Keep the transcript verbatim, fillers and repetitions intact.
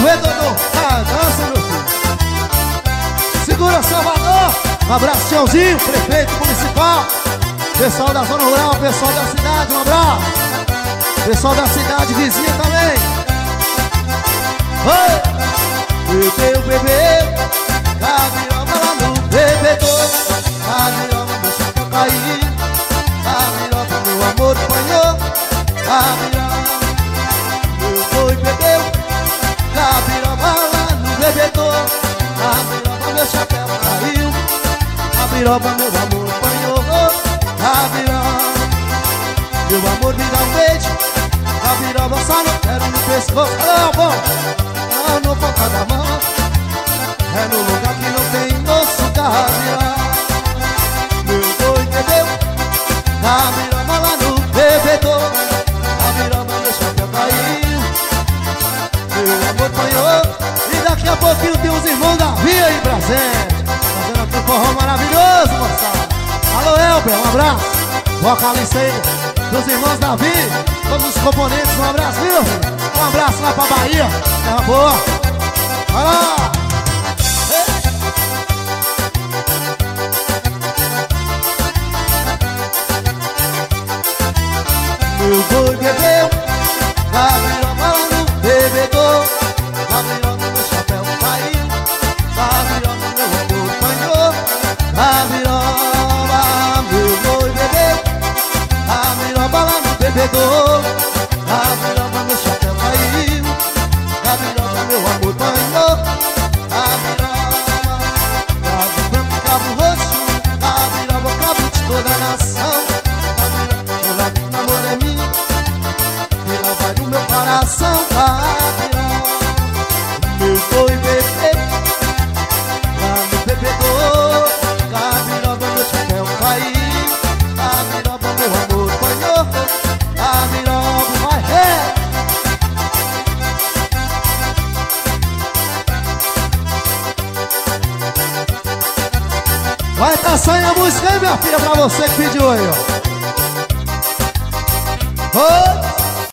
Correr, Dodô. Ah, dança, meu filho. Segura, Salvador. Um abraço, Tiãozinho, prefeito municipal. Pessoal da zona rural, pessoal da cidade, um abraço. Pessoal da cidade vizinha também. Oi! Bebeu, bebeu, a viroma lá no bebedouro. A viroma meu chapéu caiu. A viroma meu amor apanhou. A viroma meu boi bebeu. A viroma lá no bebedouro. A viroma meu chapéu caiu. A viroma meu amor apanhou. A viroma meu amor me dá um beijo. A viroma só não quero no pescoço. Alô, bom! No ponta da mão, é no lugar que não tem osso da viroma. Meu boi bebeu, a viroma lá no bebedouro. A viroma meu chapéu caiu, meu amor apanhou. E daqui a pouquinho tem os irmãos da Via aí presente, fazendo aqui um forró maravilhoso, moçada. Alô, Elber, um abraço. Vocalista aí dos irmãos da Via, todos os componentes, um abraço, viu? Um abraço lá pra Bahia, terra boa. Vai lá! Meu boi bebeu, a viroma lá no bebedouro. A viroma meu chapéu caiu. A viroma meu amor apanhou. A viroma meu boi bebeu. A viroma lá no bebedouro. A viroma meu chapéu caiu. A viroma meu amor apanhou. A viroma, cabo branco, cabo roxo. A viroma, cabo de toda a nação. A viroma, o lado do amor é minha. E lá vai no meu coração. A viroma, meu boi bebê. Lá no bebedouro. A viroma, meu chapéu caiu. A viroma, meu amor apanhou. A viroma, vai ré. Vai tá saindo a música aí, minha filha, pra você que pediu aí, ó. Oi!